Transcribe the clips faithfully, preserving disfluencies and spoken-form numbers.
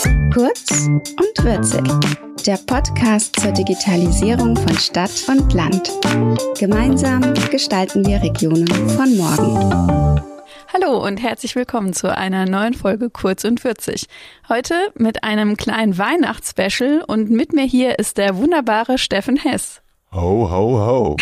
Kurz und würzig. Der Podcast zur Digitalisierung von Stadt und Land. Gemeinsam gestalten wir Regionen von morgen. Hallo und herzlich willkommen zu einer neuen Folge Kurz und würzig. Heute mit einem kleinen Weihnachtsspecial und mit mir hier ist der wunderbare Steffen Hess. Ho, ho, ho.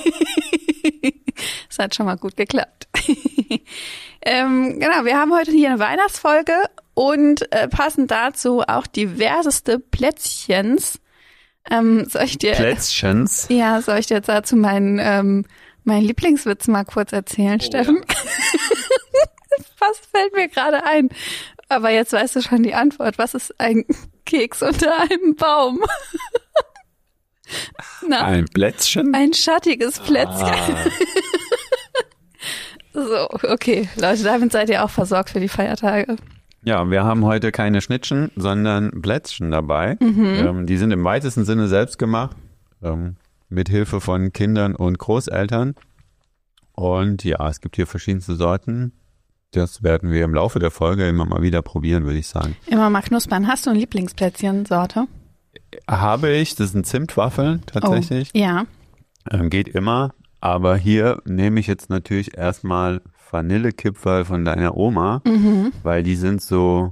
Das hat schon mal gut geklappt. ähm, genau, wir haben heute hier eine Weihnachtsfolge und äh, passend dazu auch diverseste Plätzchens. Ähm, soll ich dir, Plätzchens? Ja, soll ich dir jetzt dazu meinen, ähm, meinen Lieblingswitz mal kurz erzählen, oh, Steffen? Ja. Was fällt mir gerade ein? Aber jetzt weißt du schon die Antwort. Was ist ein Keks unter einem Baum? Na, ein Plätzchen? Ein schattiges Plätzchen. Ah. So, okay. Leute, damit seid ihr auch versorgt für die Feiertage. Ja, wir haben heute keine Schnittchen, sondern Plätzchen dabei. Mhm. Ähm, die sind im weitesten Sinne selbst gemacht, ähm, mit Hilfe von Kindern und Großeltern. Und ja, es gibt hier verschiedenste Sorten. Das werden wir im Laufe der Folge immer mal wieder probieren, würde ich sagen. Immer mal knuspern. Hast du eine Lieblingsplätzchen-Sorte? Habe ich. Das sind Zimtwaffeln tatsächlich. Oh, ja. Ähm, geht immer. Aber hier nehme ich jetzt natürlich erstmal Vanillekipferl von deiner Oma, mhm. weil die sind so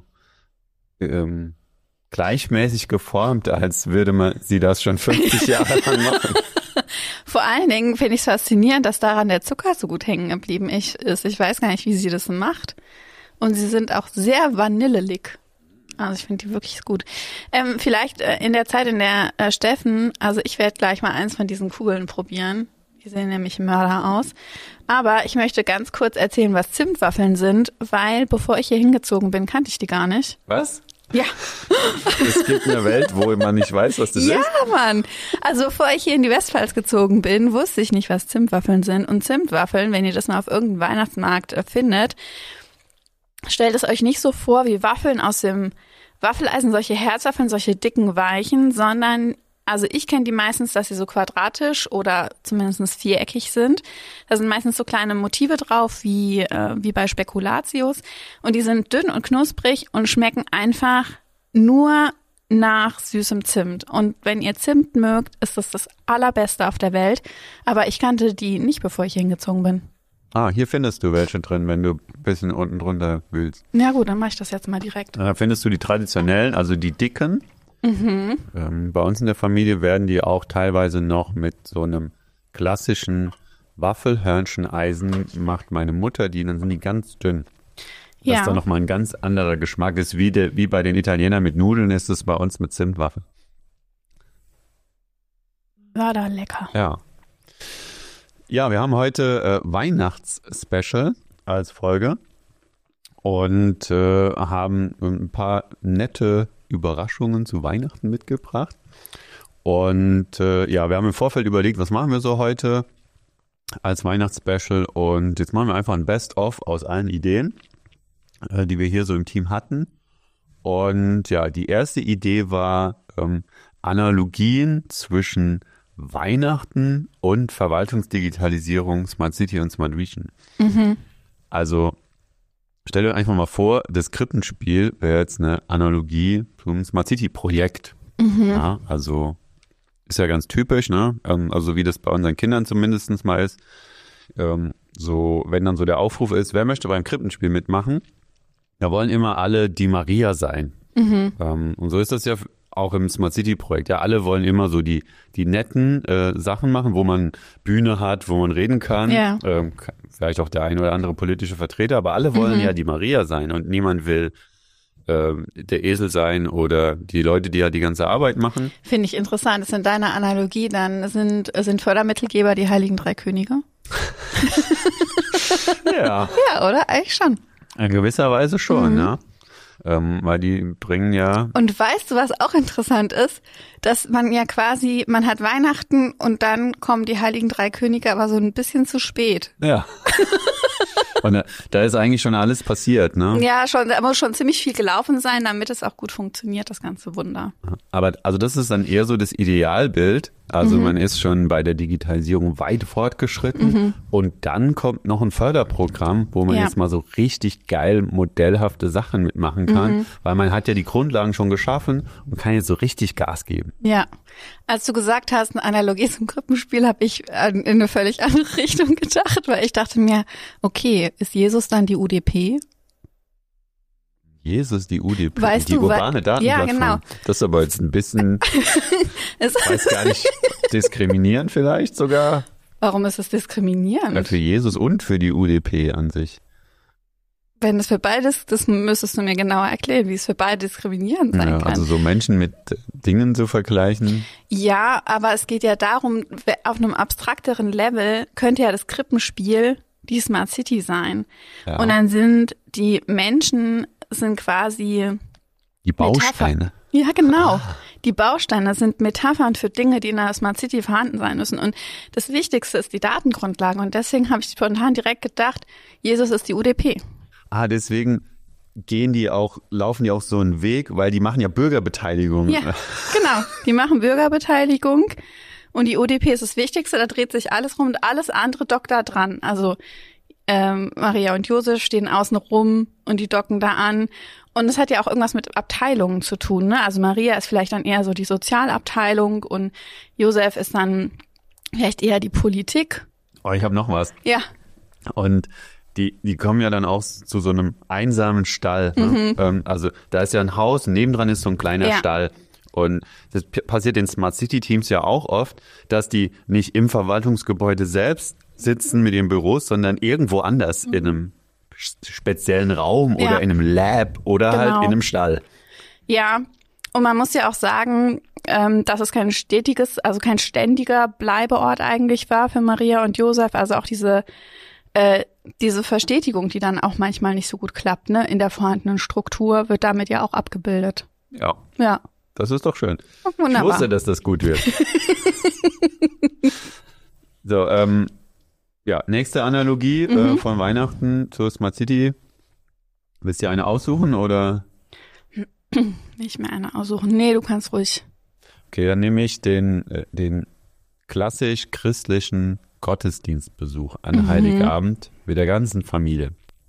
ähm, gleichmäßig geformt, als würde man sie das schon fünfzig Jahre lang machen. Vor allen Dingen finde ich es faszinierend, dass daran der Zucker so gut hängen geblieben ist. Ich weiß gar nicht, wie sie das macht. Und sie sind auch sehr vanillelig. Also ich finde die wirklich gut. Ähm, vielleicht äh, in der Zeit, in der äh, Steffen, also ich werde gleich mal eins von diesen Kugeln probieren. Die sehen nämlich Mörder aus. Aber ich möchte ganz kurz erzählen, was Zimtwaffeln sind, weil bevor ich hier hingezogen bin, kannte ich die gar nicht. Was? Ja. Es gibt eine Welt, wo man nicht weiß, was das ja, ist. Ja, Mann. Also bevor ich hier in die Westpfalz gezogen bin, wusste ich nicht, was Zimtwaffeln sind. Und Zimtwaffeln, wenn ihr das mal auf irgendeinem Weihnachtsmarkt äh, findet, stellt es euch nicht so vor wie Waffeln aus dem Waffeleisen, solche Herzwaffeln, solche dicken, weichen, sondern also ich kenne die meistens, dass sie so quadratisch oder zumindest viereckig sind. Da sind meistens so kleine Motive drauf, wie äh, wie bei Spekulatius. Und die sind dünn und knusprig und schmecken einfach nur nach süßem Zimt. Und wenn ihr Zimt mögt, ist das das Allerbeste auf der Welt. Aber ich kannte die nicht, bevor ich hingezogen bin. Ah, hier findest du welche drin, wenn du ein bisschen unten drunter wühlst. Ja gut, dann mache ich das jetzt mal direkt. Da findest du die traditionellen, also die dicken. Mhm. Ähm, bei uns in der Familie werden die auch teilweise noch mit so einem klassischen Waffelhörncheneisen macht meine Mutter die, dann sind die ganz dünn. Ja. Dass da nochmal ein ganz anderer Geschmack ist, wie, de, wie bei den Italienern mit Nudeln ist es bei uns mit Zimtwaffeln. War da lecker. Ja. Ja, wir haben heute äh, Weihnachts-Special als Folge und äh, haben ein paar nette Überraschungen zu Weihnachten mitgebracht. Und äh, ja, wir haben im Vorfeld überlegt, was machen wir so heute als Weihnachtsspecial. Und jetzt machen wir einfach ein Best-of aus allen Ideen, äh, die wir hier so im Team hatten. Und ja, die erste Idee war ähm, Analogien zwischen Weihnachten und Verwaltungsdigitalisierung, Smart City und Smart Region. Mhm. Also stell dir einfach mal vor, das Krippenspiel wäre jetzt eine Analogie zum Smart City Projekt. Mhm. Ja, also ist ja ganz typisch, ne? Also wie das bei unseren Kindern zumindest mal ist. Ähm, so, wenn dann so der Aufruf ist, wer möchte beim Krippenspiel mitmachen? Da wollen immer alle die Maria sein. Mhm. Ähm, und so ist das ja auch im Smart City Projekt. Ja, alle wollen immer so die, die netten äh, Sachen machen, wo man Bühne hat, wo man reden kann. Ja. Ähm, vielleicht auch der ein oder andere politische Vertreter, aber alle wollen mhm. ja die Maria sein und niemand will äh, der Esel sein oder die Leute, die ja die ganze Arbeit machen. Finde ich interessant. Das ist in deiner Analogie dann sind, sind Fördermittelgeber die Heiligen Drei Könige? Ja. Ja, oder? Eigentlich schon. In gewisser Weise schon, mhm. ja. Ähm, weil die bringen ja... Und weißt du, was auch interessant ist? Dass man ja quasi, man hat Weihnachten und dann kommen die Heiligen Drei Könige aber so ein bisschen zu spät. Ja. Und da, da ist eigentlich schon alles passiert, ne? Ja, schon, da muss schon ziemlich viel gelaufen sein, damit es auch gut funktioniert, das ganze Wunder. Aber also das ist dann eher so das Idealbild. Also Mhm. man ist schon bei der Digitalisierung weit fortgeschritten Mhm. und dann kommt noch ein Förderprogramm, wo man Ja. jetzt mal so richtig geil modellhafte Sachen mitmachen kann, Mhm. weil man hat ja die Grundlagen schon geschaffen und kann jetzt so richtig Gas geben. Ja, als du gesagt hast, eine Analogie zum Krippenspiel, habe ich in eine völlig andere Richtung gedacht, weil ich dachte mir, okay, ist Jesus dann die U D P? Jesus, die U D P, Weißt die du, urbane weil- Datenplattform. ja, genau. Das ist aber jetzt ein bisschen, Es- weiß gar nicht, diskriminierend vielleicht sogar Warum ist es diskriminierend? ja, für Jesus und für die U D P an sich. Wenn es für beides, das müsstest du mir genauer erklären, wie es für beide diskriminierend sein Ja, kann. also so Menschen mit Dingen zu vergleichen. Ja, aber es geht ja darum, auf einem abstrakteren Level könnte ja das Krippenspiel die Smart City sein. Ja. Und dann sind die Menschen sind quasi Die Bausteine. Ja, genau. Die Bausteine sind Metaphern für Dinge, die in der Smart City vorhanden sein müssen. Und das Wichtigste ist die Datengrundlage. Und deswegen habe ich spontan direkt gedacht, Jesus ist die U D P. Ah, deswegen gehen die auch, laufen die auch so einen Weg, weil die machen ja Bürgerbeteiligung. Ja, genau. Die machen Bürgerbeteiligung. Und die U D P ist das Wichtigste. Da dreht sich alles rum und alles andere dockt da dran. Also ähm, Maria und Josef stehen außen rum und die docken da an. Und es hat ja auch irgendwas mit Abteilungen zu tun, ne? Also Maria ist vielleicht dann eher so die Sozialabteilung und Josef ist dann vielleicht eher die Politik. Oh, ich habe noch was. Ja, Und die, die kommen ja dann auch zu so einem einsamen Stall. Ne? Mhm. Ähm, also da ist ja ein Haus und nebendran ist so ein kleiner Ja. Stall. Und das p- passiert in Smart City Teams ja auch oft, dass die nicht im Verwaltungsgebäude selbst sitzen mit ihren Büros, sondern irgendwo anders in einem speziellen Raum Mhm. Ja. oder in einem Lab oder Genau. halt in einem Stall. ja. Und man muss ja auch sagen, ähm, dass es kein stetiges, also kein ständiger Bleibeort eigentlich war für Maria und Josef. Also auch diese äh, diese Verstetigung, die dann auch manchmal nicht so gut klappt, ne, in der vorhandenen Struktur, wird damit ja auch abgebildet. Ja, Ja, das ist doch schön. Ich wunderbar. wusste, dass das gut wird. So, ähm, ja, nächste Analogie äh, Mhm. von Weihnachten zur Smart City. Willst du eine aussuchen oder? Nicht mehr eine aussuchen. Nee, du kannst ruhig. Okay, dann nehme ich den, äh, den klassisch christlichen Gottesdienstbesuch an Mhm. Heiligabend mit der ganzen Familie.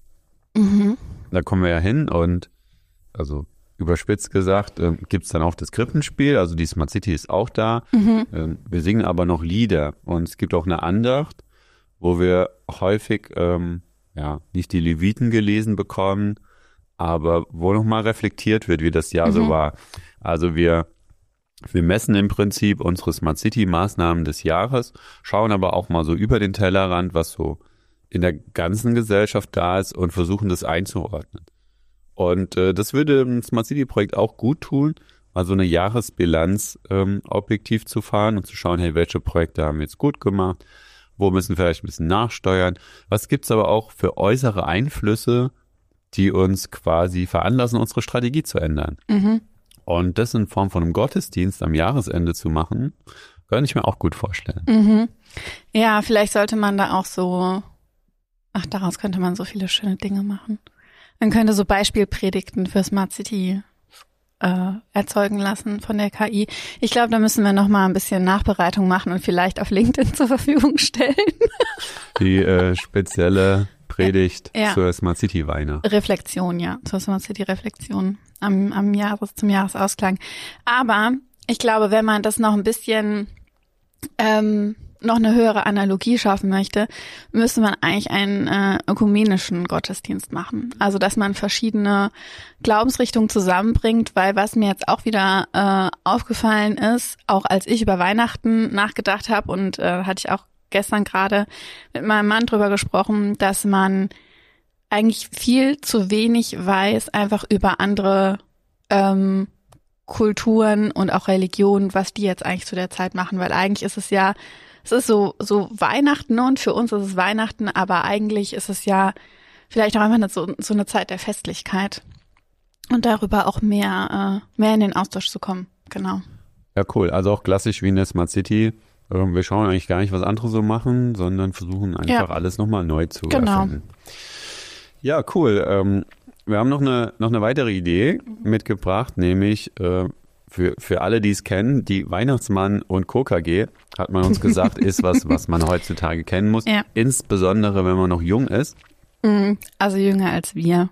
Mhm. Da kommen wir ja hin und, also überspitzt gesagt, ähm, gibt's dann auch das Krippenspiel, also die Smart City ist auch da. Mhm. Ähm, wir singen aber noch Lieder und es gibt auch eine Andacht, wo wir häufig, ähm, ja, nicht die Leviten gelesen bekommen, aber wo nochmal reflektiert wird, wie das Jahr Mhm. so war. Also wir, wir messen im Prinzip unsere Smart City Maßnahmen des Jahres, schauen aber auch mal so über den Tellerrand, was so in der ganzen Gesellschaft da ist und versuchen das einzuordnen. Und äh, das würde im Smart City Projekt auch gut tun, mal so eine Jahresbilanz ähm, objektiv zu fahren und zu schauen, hey, welche Projekte haben wir jetzt gut gemacht, wo müssen wir vielleicht ein bisschen nachsteuern, was gibt's aber auch für äußere Einflüsse, die uns quasi veranlassen, unsere Strategie zu ändern. Mhm. Und das in Form von einem Gottesdienst am Jahresende zu machen, könnte ich mir auch gut vorstellen. Mhm. Ja, vielleicht sollte man da auch so, ach, daraus könnte man so viele schöne Dinge machen. Man könnte so Beispielpredigten für Smart City äh, erzeugen lassen von der K I. Ich glaube, da müssen wir noch mal ein bisschen Nachbereitung machen und vielleicht auf LinkedIn zur Verfügung stellen. Die äh, spezielle Predigt Ja. zur Smart City Weihnacht. Reflexion, ja, zur Smart City Reflexion am, am Jahres, zum Jahresausklang. Aber ich glaube, wenn man das noch ein bisschen ähm, noch eine höhere Analogie schaffen möchte, müsste man eigentlich einen äh, ökumenischen Gottesdienst machen. Also, dass man verschiedene Glaubensrichtungen zusammenbringt, weil was mir jetzt auch wieder äh, aufgefallen ist, auch als ich über Weihnachten nachgedacht habe und äh, hatte ich auch gestern gerade mit meinem Mann drüber gesprochen, dass man eigentlich viel zu wenig weiß, einfach über andere ähm, Kulturen und auch Religionen, was die jetzt eigentlich zu der Zeit machen, weil eigentlich ist es ja, es ist so so Weihnachten und für uns ist es Weihnachten, aber eigentlich ist es ja vielleicht auch einfach eine, so, so eine Zeit der Festlichkeit und darüber auch mehr äh, mehr in den Austausch zu kommen, genau. Ja, cool. Also auch klassisch wie in der Smart City. Ähm, Wir schauen eigentlich gar nicht, was andere so machen, sondern versuchen einfach Ja. alles nochmal neu zu Genau. erfinden. Ja, cool. Ähm, wir haben noch eine, noch eine weitere Idee mitgebracht, nämlich äh, für, für alle, die es kennen, die Weihnachtsmann und Co. K G, hat man uns gesagt, ist was, was man heutzutage kennen muss. Ja. Insbesondere, wenn man noch jung ist. Also jünger als wir.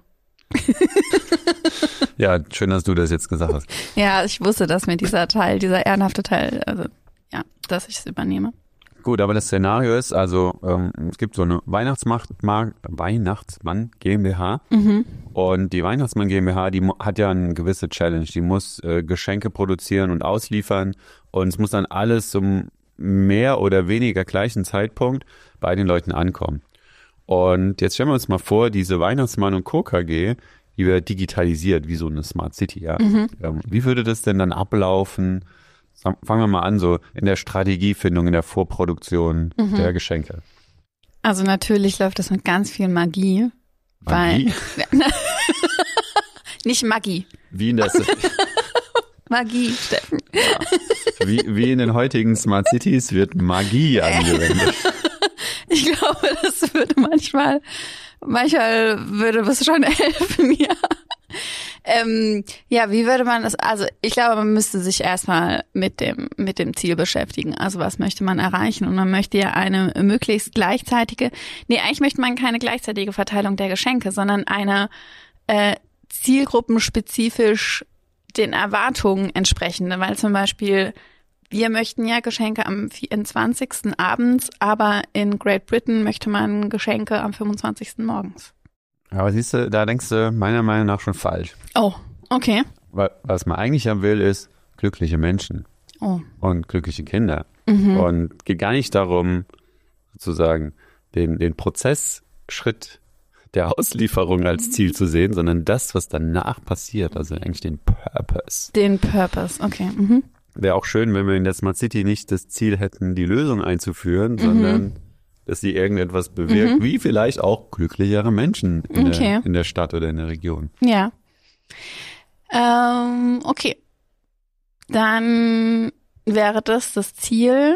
Ja, schön, dass du das jetzt gesagt hast. Ja, ich wusste, dass mir dieser Teil, dieser ehrenhafte Teil, also ja, dass ich es übernehme. Gut, aber das Szenario ist, also ähm, es gibt so eine Weihnachtsmacht, Mar- Weihnachtsmann GmbH Mhm. und die Weihnachtsmann GmbH, die mu- hat ja eine gewisse Challenge. Die muss äh, Geschenke produzieren und ausliefern und es muss dann alles zum mehr oder weniger gleichen Zeitpunkt bei den Leuten ankommen. Und jetzt stellen wir uns mal vor, diese Weihnachtsmann und Co. K G, die wird digitalisiert, wie so eine Smart City, ja. Mhm. Ähm, wie würde das denn dann ablaufen? Sagen- Fangen wir mal an, so in der Strategiefindung, in der Vorproduktion Mhm. der Geschenke. Also natürlich läuft das mit ganz viel Magie. Magie? Weil, nicht Magie. Wie in, der, Magie, Steffen. wie, wie in den heutigen Smart Cities wird Magie angewendet. Ich glaube, das würde manchmal, manchmal würde es schon helfen, ja. Ähm, ja, wie würde man das, also ich glaube, man müsste sich erstmal mit dem, mit dem Ziel beschäftigen. Also was möchte man erreichen? Und man möchte ja eine möglichst gleichzeitige, nee, eigentlich möchte man keine gleichzeitige Verteilung der Geschenke, sondern eine äh, zielgruppenspezifisch den Erwartungen entsprechende, weil zum Beispiel wir möchten ja Geschenke am vierundzwanzigsten abends, aber in Great Britain möchte man Geschenke am fünfundzwanzigsten morgens. Aber siehst du, da denkst du meiner Meinung nach schon falsch. Oh, okay. Weil, was man eigentlich haben will, ist glückliche Menschen Oh. und glückliche Kinder. Mhm. Und geht gar nicht darum, sozusagen den, den Prozessschritt der Auslieferung als Ziel zu sehen, sondern das, was danach passiert, also eigentlich den Purpose. Den Purpose, okay. Mhm. Wäre auch schön, wenn wir in der Smart City nicht das Ziel hätten, die Lösung einzuführen, sondern dass sie irgendetwas bewirkt, Mhm. wie vielleicht auch glücklichere Menschen in, Okay. der, in der Stadt oder in der Region. Ja. Ähm, okay. Dann wäre das das Ziel.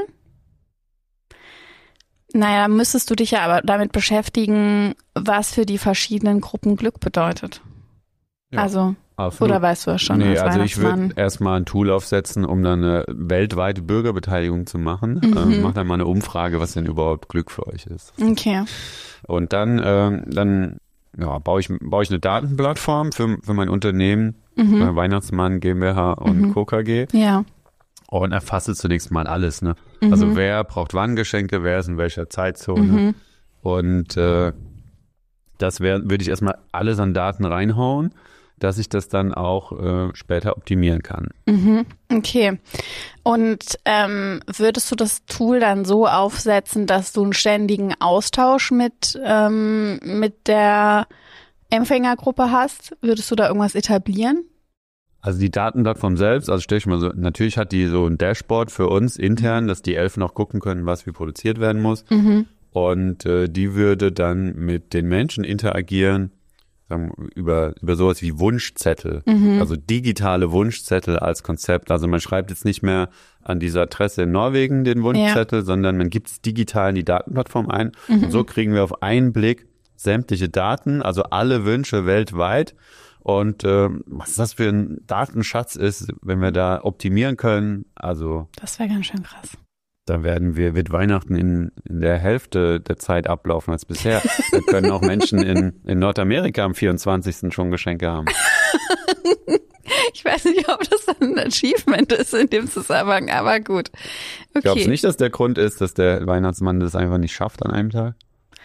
Naja, dann müsstest du dich ja aber damit beschäftigen, was für die verschiedenen Gruppen Glück bedeutet. Ja. Also, Absolut. oder weißt du das schon? Nee, als also ich Weihnachtsmann? würde erstmal ein Tool aufsetzen, um dann eine weltweite Bürgerbeteiligung zu machen. Mhm. Ähm, mach dann mal eine Umfrage, was denn überhaupt Glück für euch ist. Okay. Und dann, ähm, dann ja, baue ich, baue ich eine Datenplattform für, für mein Unternehmen, Mhm. äh, Weihnachtsmann GmbH und Mhm. Co. K G Ja. und erfasse zunächst mal alles. Ne? Mhm. Also wer braucht wann Geschenke, wer ist in welcher Zeitzone. Mhm. Und äh, das wär- würde ich erstmal alles an Daten reinhauen, dass ich das dann auch äh, später optimieren kann. Mhm. Okay. Und ähm, würdest du das Tool dann so aufsetzen, dass du einen ständigen Austausch mit, ähm, mit der Empfängergruppe hast? Würdest du da irgendwas etablieren? Also die Datenplattform selbst, also stell ich mal so, natürlich hat die so ein Dashboard für uns intern, dass die Elfen auch gucken können, was wie produziert werden muss. Mhm. Und äh, die würde dann mit den Menschen interagieren, sagen, wir, über, über sowas wie Wunschzettel, Mhm. also digitale Wunschzettel als Konzept. Also man schreibt jetzt nicht mehr an diese Adresse in Norwegen den Wunschzettel, sondern man gibt es digital in die Datenplattform ein. Mhm. Und so kriegen wir auf einen Blick sämtliche Daten, also alle Wünsche weltweit. Und äh, was das für ein Datenschatz ist, wenn wir da optimieren können, also Das wäre ganz schön krass. da werden wir, wird Weihnachten in, in der Hälfte der Zeit ablaufen als bisher. Da können auch Menschen in, in Nordamerika am vierundzwanzigsten schon Geschenke haben. Ich weiß nicht, ob das dann ein Achievement ist in dem Zusammenhang, aber gut. Okay. Glaubst du nicht, dass der Grund ist, dass der Weihnachtsmann das einfach nicht schafft an einem Tag?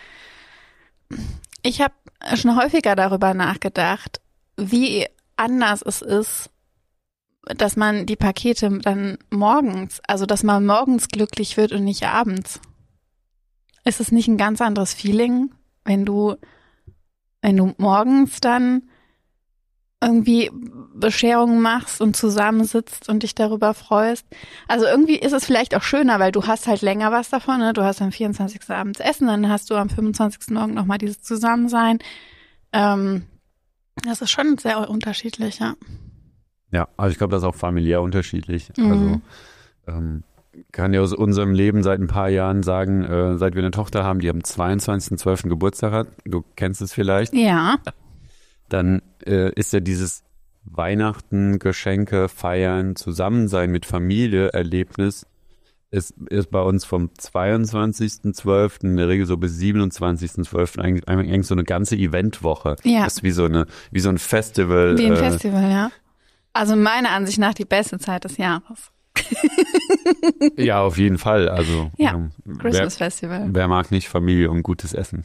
Ich habe schon häufiger darüber nachgedacht, wie anders es ist, dass man die Pakete dann morgens, also dass man morgens glücklich wird und nicht abends. Ist es nicht ein ganz anderes Feeling, wenn du, wenn du morgens dann irgendwie Bescherungen machst und zusammensitzt und dich darüber freust? Also irgendwie ist es vielleicht auch schöner, weil du hast halt länger was davon, ne? Du hast am vierundzwanzigsten abends Essen, dann hast du am fünfundzwanzigsten Morgen nochmal dieses Zusammensein. Ähm, das ist schon sehr unterschiedlich, ja. Ja, also ich glaube, das ist auch familiär unterschiedlich. Mhm. Also ähm, kann dir aus unserem Leben seit ein paar Jahren sagen, äh, seit wir eine Tochter haben, die am zweiundzwanzigsten zwölften Geburtstag hat, du kennst es vielleicht, Ja. dann äh, ist ja dieses Weihnachten, Geschenke, Feiern, Zusammensein mit Familie, Erlebnis, ist, ist bei uns vom zweiundzwanzigsten zwölften in der Regel so bis siebenundzwanzigsten zwölften eigentlich, eigentlich so eine ganze Eventwoche. Ja. Das ist wie so eine, wie so ein Festival. Wie ein äh, Festival, ja. Also meiner Ansicht nach die beste Zeit des Jahres. Ja, auf jeden Fall. Also Ja, ähm, Christmas wer, Festival. wer mag nicht Familie und gutes Essen?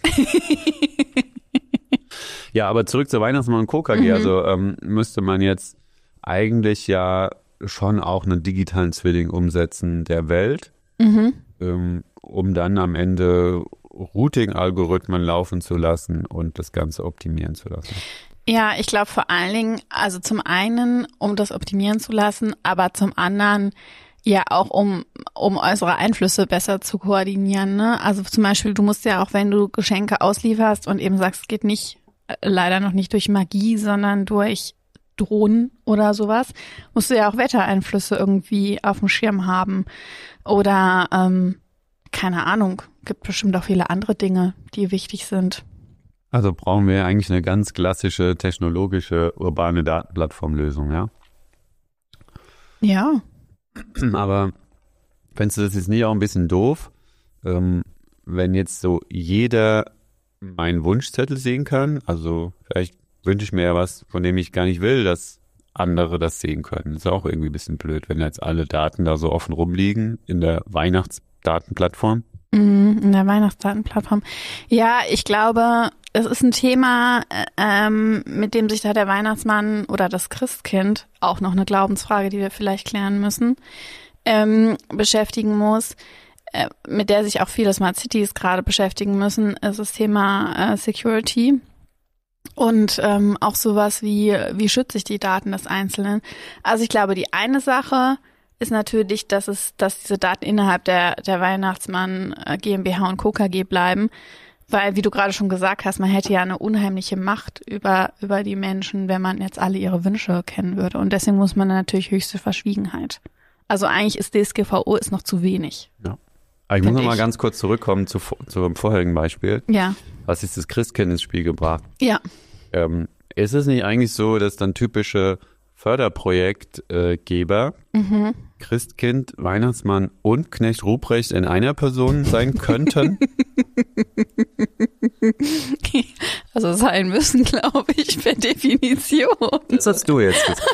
Ja, aber zurück zur Weihnachtsmann und Co. K G. Mhm. Also ähm, müsste man jetzt eigentlich ja schon auch einen digitalen Zwilling umsetzen der Welt, Mhm. ähm, um dann am Ende Routing-Algorithmen laufen zu lassen und das Ganze optimieren zu lassen. Ja, ich glaube vor allen Dingen, also zum einen, um das optimieren zu lassen, aber zum anderen ja auch, um um äußere Einflüsse besser zu koordinieren. Ne? Also zum Beispiel, du musst ja auch, wenn du Geschenke auslieferst und eben sagst, es geht nicht, äh, leider noch nicht durch Magie, sondern durch Drohnen oder sowas, musst du ja auch Wettereinflüsse irgendwie auf dem Schirm haben. Oder, ähm, keine Ahnung, gibt bestimmt auch viele andere Dinge, die wichtig sind. Also brauchen wir eigentlich eine ganz klassische technologische urbane Datenplattformlösung, ja? Ja. Aber fändest du das jetzt nicht auch ein bisschen doof, ähm, wenn jetzt so jeder meinen Wunschzettel sehen kann? Also vielleicht wünsche ich mir ja was, von dem ich gar nicht will, dass andere das sehen können. Das ist auch irgendwie ein bisschen blöd, wenn jetzt alle Daten da so offen rumliegen in der Weihnachtsdatenplattform. Mhm, in der Weihnachtsdatenplattform. Ja, ich glaube, es ist ein Thema, ähm, mit dem sich da der Weihnachtsmann oder das Christkind, auch noch eine Glaubensfrage, die wir vielleicht klären müssen, ähm, beschäftigen muss, äh, mit der sich auch viele Smart Cities gerade beschäftigen müssen, ist das Thema äh, Security. Und ähm, auch sowas wie, wie schütze ich die Daten des Einzelnen? Also ich glaube, die eine Sache ist natürlich, dass es, dass diese Daten innerhalb der, der Weihnachtsmann äh, GmbH und Co. K G bleiben. Weil, wie du gerade schon gesagt hast, man hätte ja eine unheimliche Macht über, über die Menschen, wenn man jetzt alle ihre Wünsche kennen würde. Und deswegen muss man natürlich höchste Verschwiegenheit. Also eigentlich ist D S G V O ist noch zu wenig. Ja. Aber ich muss noch Find mal ich. ganz kurz zurückkommen zu, zu dem vorherigen Beispiel. Ja. Was ist das Christkind ins Spiel gebracht? Ja. Ähm, ist es nicht eigentlich so, dass dann typische Förderprojektgeber Mhm. Christkind, Weihnachtsmann und Knecht Ruprecht in einer Person sein könnten? Also sein müssen, glaube ich, per Definition. Das hast du jetzt gesagt.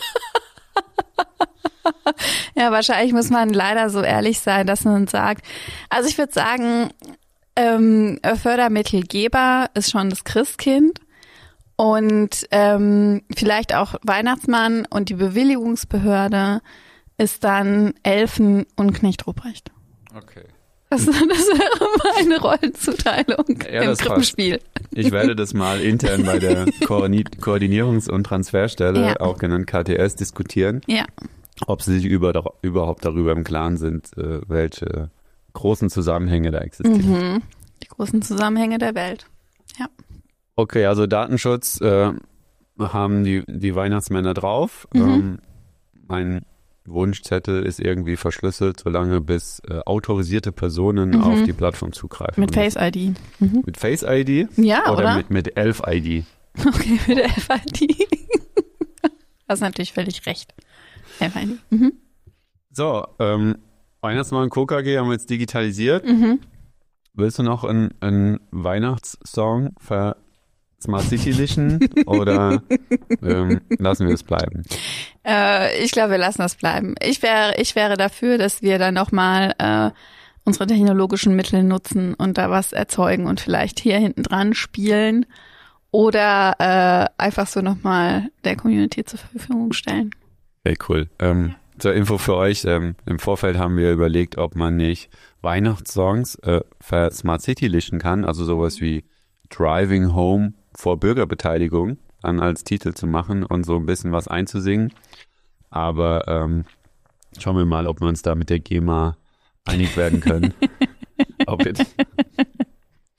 Ja, wahrscheinlich muss man leider so ehrlich sein, dass man sagt, also ich würde sagen, ähm, Fördermittelgeber ist schon das Christkind und ähm, vielleicht auch Weihnachtsmann und die Bewilligungsbehörde ist dann Elfen und Knecht Ruprecht. Okay. Das, das wäre meine Rollenzuteilung Ja, im das Krippenspiel. Ich werde das mal intern bei der Koordini- Koordinierungs- und Transferstelle, Ja. auch genannt K T S, diskutieren, Ja. ob sie sich über, überhaupt darüber im Klaren sind, äh, welche großen Zusammenhänge da existieren. Mhm. Die großen Zusammenhänge der Welt. Ja. Okay, also Datenschutz äh, haben die, die Weihnachtsmänner drauf. Mhm. Ähm, mein Wunschzettel ist irgendwie verschlüsselt, solange bis äh, autorisierte Personen Mhm. auf die Plattform zugreifen. Mit Face I D. Mhm. Mit Face I D? Ja, oder? oder? Mit, mit Elf I D? Okay, mit der F I D. Hast natürlich völlig recht. F I D. Mhm. So, ähm, Weihnachtsmann und Co. K G haben wir jetzt digitalisiert. Mhm. Willst du noch einen, einen Weihnachtssong für Smart City lischen oder ähm, lassen wir es bleiben? Äh, ich glaube, wir lassen das bleiben. Ich wäre, ich wäre dafür, dass wir dann nochmal äh, unsere technologischen Mittel nutzen und da was erzeugen und vielleicht hier hinten dran spielen oder äh, einfach so nochmal der Community zur Verfügung stellen. Hey, cool. Ähm, zur Info für euch, ähm, im Vorfeld haben wir überlegt, ob man nicht Weihnachtssongs äh, für Smart City lischen kann, also sowas wie Driving Home vor Bürgerbeteiligung dann als Titel zu machen und so ein bisschen was einzusingen. Aber ähm, schauen wir mal, ob wir uns da mit der GEMA einig werden können. Ob jetzt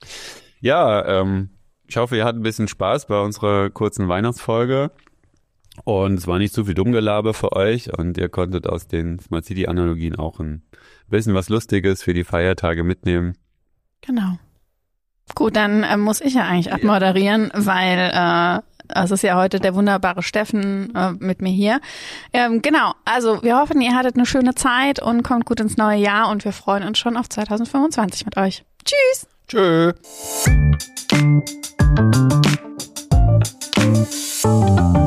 ja, ähm, ich hoffe, ihr hattet ein bisschen Spaß bei unserer kurzen Weihnachtsfolge. Und es war nicht zu viel Dummgelaber für euch und ihr konntet aus den Smart City-Analogien auch ein bisschen was Lustiges für die Feiertage mitnehmen. Genau. Gut, dann äh, muss ich ja eigentlich abmoderieren, weil äh, es ist ja heute der wunderbare Steffen äh, mit mir hier. Ähm, genau, also wir hoffen, ihr hattet eine schöne Zeit und kommt gut ins neue Jahr und wir freuen uns schon auf zwanzig fünfundzwanzig mit euch. Tschüss! Tschö!